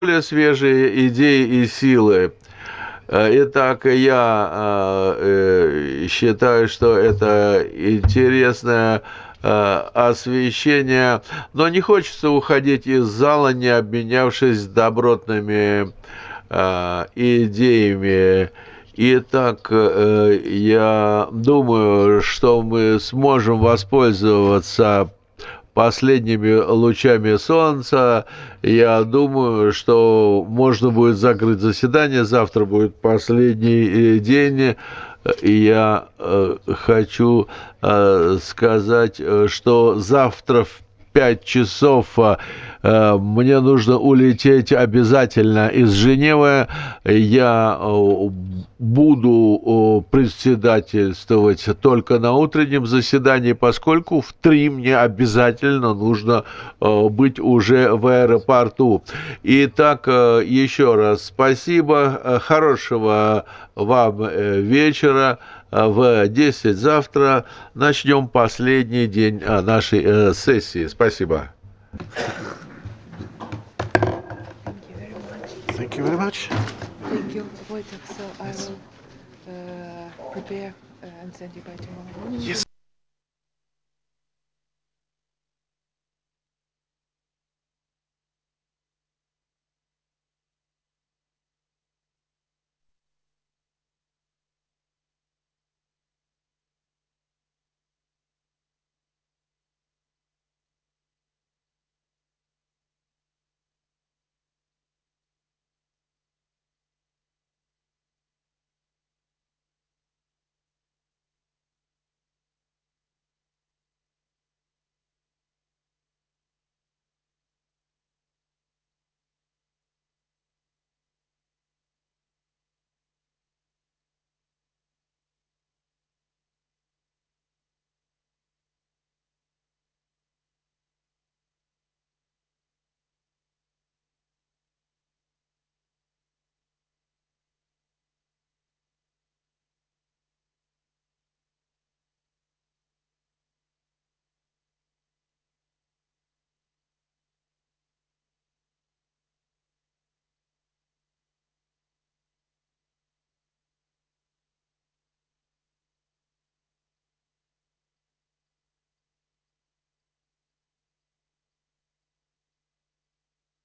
более свежие идеи и силы. Итак, я считаю, что это интересное освещение, но не хочется уходить из зала, не обменявшись добротными идеями. Итак, я думаю, что мы сможем воспользоваться последними лучами солнца. Я думаю, что можно будет закрыть заседание. Завтра будет последний день. И я хочу сказать, что завтра в 5 часов мне нужно улететь обязательно из Женевы. Я буду председательствовать только на утреннем заседании, поскольку в 3 мне обязательно нужно быть уже в аэропорту. Итак, еще раз спасибо, хорошего вам вечера. В 10 завтра начнем последний день нашей сессии. Спасибо. Thank you very much. Thank you very much. Thank you, Wojtek. So I will prepare and send you by tomorrow morning. Yes.